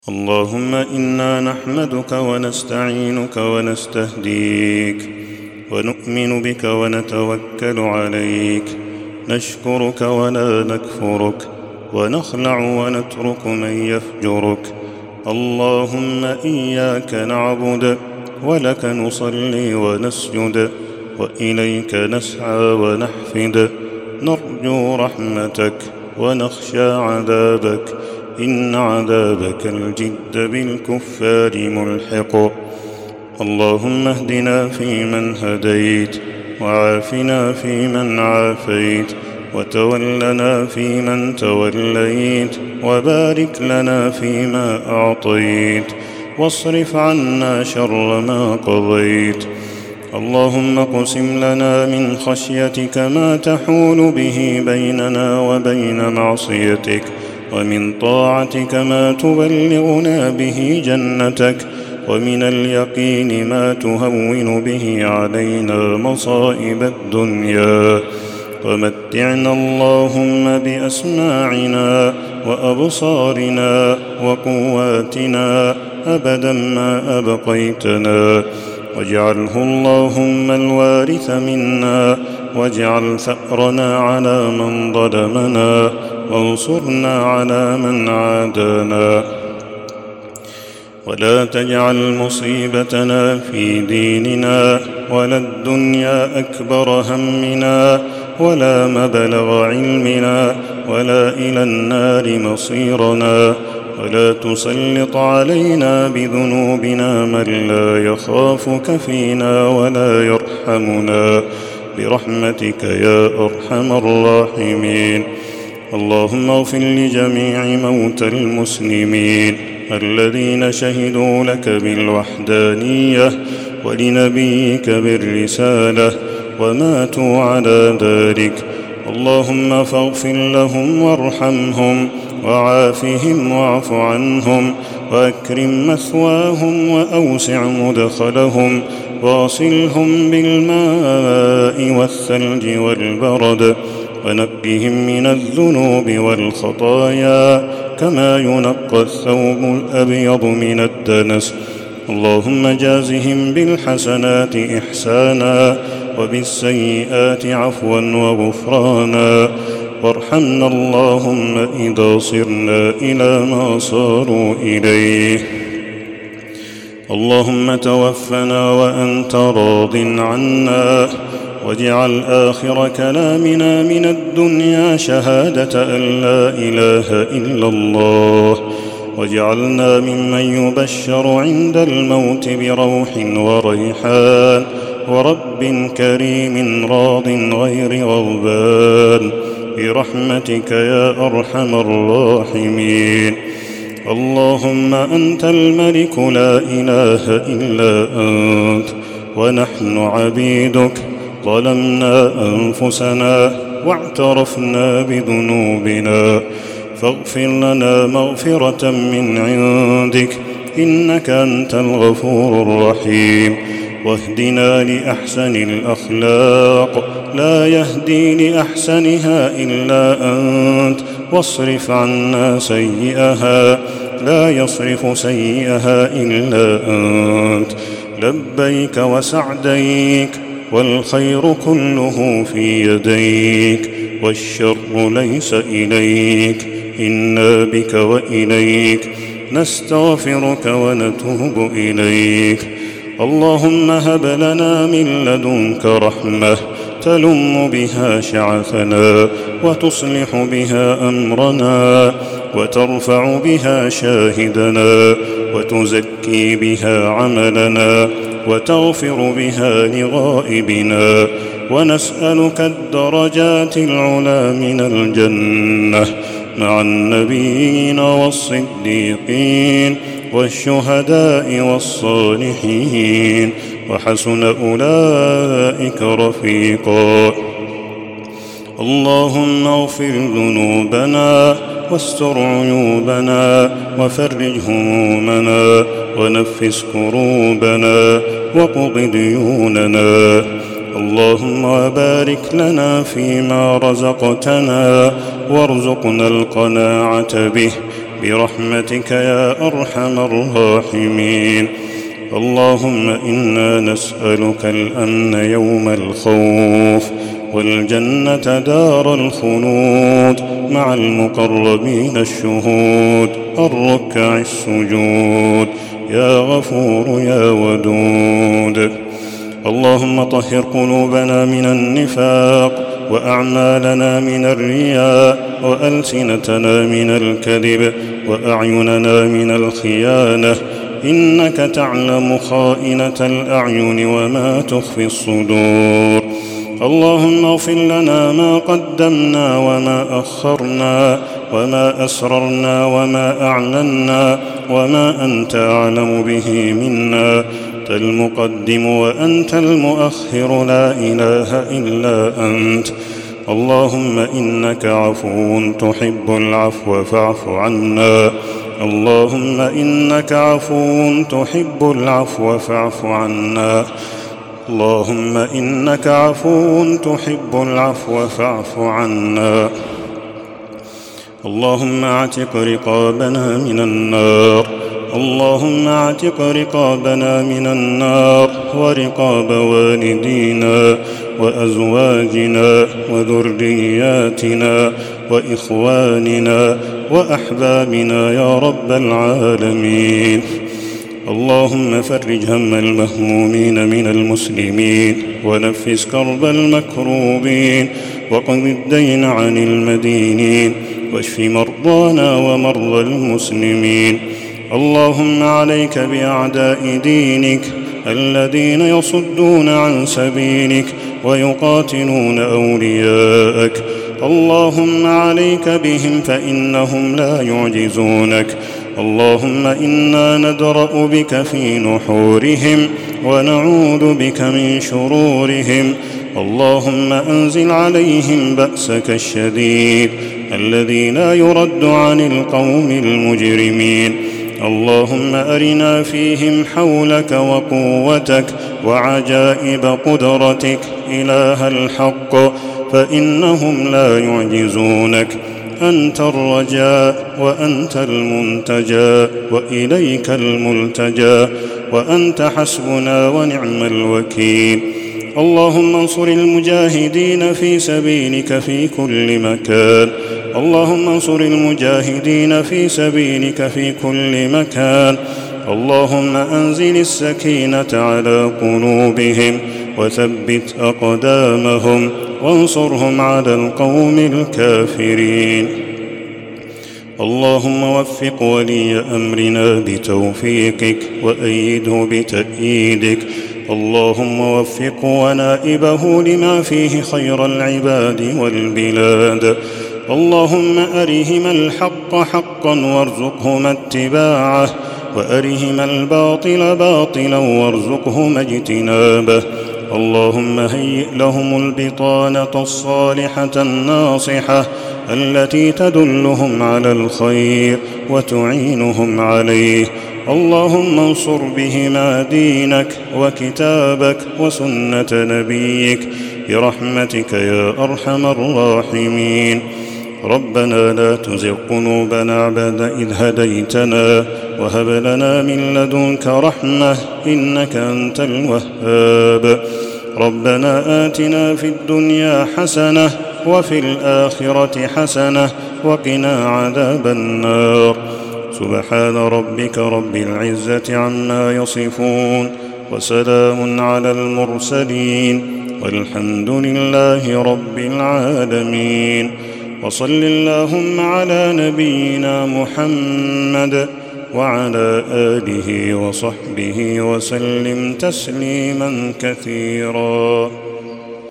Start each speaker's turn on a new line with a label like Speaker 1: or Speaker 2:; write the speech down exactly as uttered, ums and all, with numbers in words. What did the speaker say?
Speaker 1: اللهم إنا نحمدك ونستعينك ونستهديك ونؤمن بك ونتوكل عليك، نشكرك ولا نكفرك، ونخلع ونترك من يفجرك. اللهم إياك نعبد ولك نصلي ونسجد، وإليك نسعى ونحفد، نرجو رحمتك ونخشى عذابك، إن عذابك الجد بالكفار ملحق. اللهم اهدنا فيمن هديت، وعافنا فيمن عافيت، وتولنا فيمن توليت، وبارك لنا فيما أعطيت، واصرف عنا شر ما قضيت. اللهم اقسم لنا من خشيتك ما تحول به بيننا وبين معصيتك، ومن طاعتك ما تبلغنا به جنتك، ومن اليقين ما تهون به علينا مصائب الدنيا. ومتعنا اللهم بأسماعنا وأبصارنا وقواتنا أبدا ما أبقيتنا، واجعله اللهم الوارث منا، واجعل ثأرنا على من ظلمنا، وانصرنا على من عادانا، ولا تجعل مصيبتنا في ديننا، ولا الدنيا أكبر همنا، ولا مبلغ علمنا، ولا إلى النار مصيرنا، ولا تسلط علينا بذنوبنا من لا يخافك فينا ولا يرحمنا، برحمتك يا أرحم الراحمين. اللهم اغفر لجميع موتى المسلمين الذين شهدوا لك بالوحدانية ولنبيك بالرسالة وماتوا على ذلك. اللهم فاغفر لهم وارحمهم وعافهم واعف عنهم، وأكرم مثواهم وأوسع مدخلهم، واصلهم بالماء والثلج والبرد، ونقهم من الذنوب والخطايا كما ينقى الثوب الأبيض من الدنس. اللهم جازهم بالحسنات إحسانا، وبالسيئات عفوا وغفرانا، وارحمنا اللهم إذا صرنا إلى ما صاروا إليه. اللهم توفنا وأنت راض عنا، واجعل آخر كلامنا من الدنيا شهادة أن لا إله إلا الله، واجعلنا ممن يبشر عند الموت بروح وريحان ورب كريم راض غير غضبان، برحمتك يا أرحم الراحمين. اللهم أنت الملك لا إله إلا أنت، ونحن عبيدك، ظلمنا أنفسنا واعترفنا بذنوبنا، فاغفر لنا مغفرة من عندك، إنك أنت الغفور الرحيم. واهدنا لأحسن الأخلاق، لا يهدي لأحسنها إلا أنت، واصرف عنا سيئها، لا يصرف سيئها إلا أنت. لبيك وسعديك، والخير كله في يديك، والشر ليس إليك، إنا بك وإليك نستغفرك ونتوب إليك. اللهم هب لنا من لدنك رحمة تلم بها شعثنا، وتصلح بها أمرنا، وترفع بها شاهدنا، وتزكي بها عملنا، وتغفر بها لغائبنا، ونسألك الدرجات العلى من الجنة مع النبيين والصديقين والشهداء والصالحين، وحسن أولئك رفيقا. اللهم اغفر ذنوبنا، واستر عيوبنا، وفرج همومنا، ونفس كروبنا، وقض ديوننا. اللهم بارك لنا فيما رزقتنا، وارزقنا القناعة به، برحمتك يا أرحم الراحمين. اللهم إنا نسألك الأمن يوم الخوف، والجنة دار الخلود مع المقربين الشهود الركع السجود يا غفور يا ودود. اللهم طهر قلوبنا من النفاق، وأعمالنا من الرياء، وألسنتنا من الكذب، وأعيننا من الخيانة، إنك تعلم خائنة الأعين وما تخفي الصدور. اللهم اغفر لنا ما قدمنا وما أخرنا، وما أسررنا وما أعلنا، وما أنت أعلم به منا. أنت المقدم وأنت المؤخر، لا إله إلا أنت. اللهم إنك عفو تحب العفو فاعف عنا. اللهم إنك عفو تحب العفو فاعف عنا. اللهم إنك عفو تحب العفو فاعف عنا. اللهم اعتق رقابنا من النار. اللهم اعتق رقابنا من النار، ورقاب والدينا وأزواجنا وذرياتنا وإخواننا وأحبابنا يا رب العالمين. اللهم فرج هم المهمومين من المسلمين، ونفس كرب المكروبين، وقض الدين عن المدينين، واشف مرضانا ومرضى المسلمين. اللهم عليك بأعداء دينك الذين يصدون عن سبيلك ويقاتلون أولياءك. اللهم عليك بهم فإنهم لا يعجزونك. اللهم إنا ندرأ بك في نحورهم، ونعوذ بك من شرورهم. اللهم أنزل عليهم بأسك الشديد الذي لا يرد عن القوم المجرمين. اللهم أرنا فيهم حولك وقوتك وعجائب قدرتك إله الحق، فإنهم لا يعجزونك. أنت الرجاء وأنت المنتجى، وإليك الملتجى، وأنت حسبنا ونعم الوكيل. اللهم انصر المجاهدين في سبيلك في كل مكان. اللهم انصر المجاهدين في سبيلك في كل مكان. اللهم أنزل السكينة على قلوبهم، وثبت أقدامهم، وانصرهم على القوم الكافرين. اللهم وفق ولي أمرنا بتوفيقك، وأيده بتأييدك. اللهم وفق ونائبه لما فيه خير العباد والبلاد. اللهم أرهما الحق حقا وارزقهما اتباعه، وأرهما الباطل باطلا وارزقهما اجتنابه. اللهم هيئ لهم البطانة الصالحة الناصحة التي تدلهم على الخير وتعينهم عليه. اللهم انصر بهما دينك وكتابك وسنة نبيك برحمتك يا أرحم الراحمين. ربنا لا تزغ قلوبنا بعد إذ هديتنا، وهب لنا من لدنك رحمة إنك أنت الوهاب. ربنا آتنا في الدنيا حسنة وفي الآخرة حسنة وقنا عذاب النار. سبحان ربك رب العزة عما يصفون، وسلام على المرسلين، والحمد لله رب العالمين. وصل اللهم على نبينا محمد وعلى آله وصحبه وسلم تسليما كثيرا.